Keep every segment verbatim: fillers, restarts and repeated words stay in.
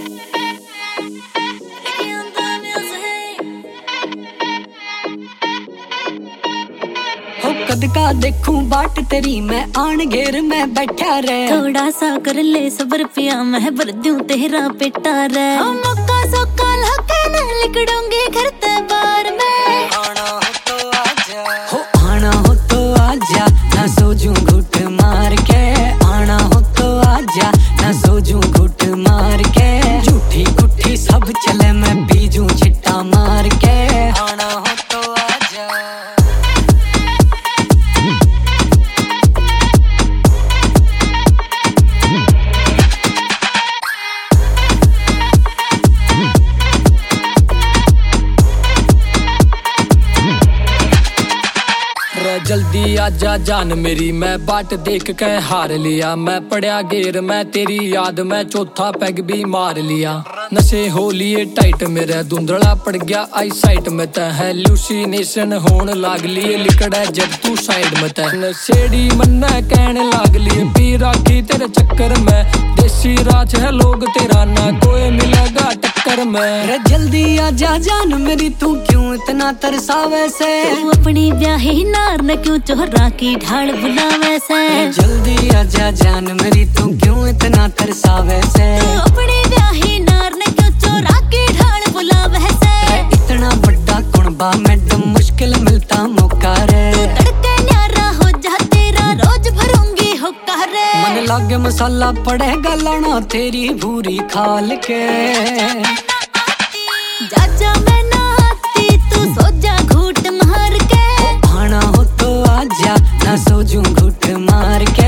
कद का देखूं बाट तेरी मैं आन घेर में बैठा रे। थोड़ा सा कर ले सबर पिया मैं भर दूं तेरा पेटा रे। मौका सौका लाके न लिकड़ूंगी घर ते बार में। आना हो तो आजा, हो आना हो तो आजा, ना सोजूं घुट मार के। आना हो तो आजा, ना सोजूं घुट मार के। झूठी गुठी सब चले मैं बीजूं छिट्टा मार के। आना हो तो आजा। जल्दी आजा जान मेरी, मैं बाट देख के हार लिया। मैं पड़या गेर मैं तेरी याद में चौथा पैग भी मार लिया। नशे हो लिए टाइट मेरे धुंधला पड़ गया आई साइट में तय। हेलुसिनेशन होन लाग लिए लिकड़े जब तू साइड में तय। नशेड़ी मन्ना कहने लाग लिए पी राखी तेरे चक्कर में। देसी राज है लोग तेरा ना कोई मिलेगा टक्कर में। रे जल्दी आजा जान मेरी, तू क्यों इतना तरसावे से। तू अपनी ब्याही नार न क्यों चोरा की ढाल बुलावे से। जल्दी आजा जान मेरी, तू क्यों इतना तरसावे से। तू अपनी ब्याही नार न क्यों चोरा की ढाल बुलावे से। इतना बड़ा कुणबा मैडम मुश्किल मिलता मौका रे। तड़के न्यारा हो जा तेरा रोज भरूंगी हुक्का रे। मन लागे मसाला पड़ेगा लाना तेरी भूरी खाल के। जा जा मैं ना आती तू सो जा घूट मार के। आना हो तो आजा, ना सोजूं घुट मार के।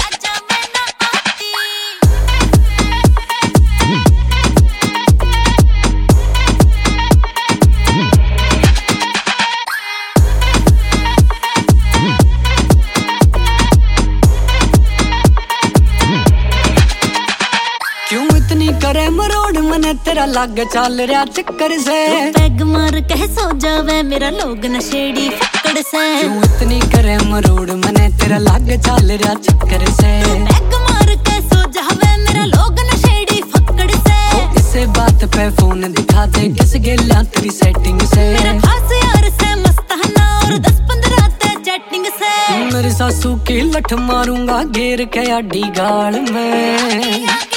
क्यों इतनी करे मरोड़ मने तेरा लग चल रहा चक्कर से। पैग मार कह सो जावे मेरा लोग नशेड़ी फक्कड़ से। क्यों इतनी करे मरोड़ मने तेरा लग चल रहा चक्कर से। पैग मार कह सो जावे मेरा लोग नशेड़ी फक्कड़ से। इसे बात पे फोन दिखा दे किस गेला तेरी सेटिंग से। मेरा खास यार से मस्ताना और दस पंद्रह ते चैटिंग से। मेरी सासू की लठ मारूंगा घेर के आडी गाल में।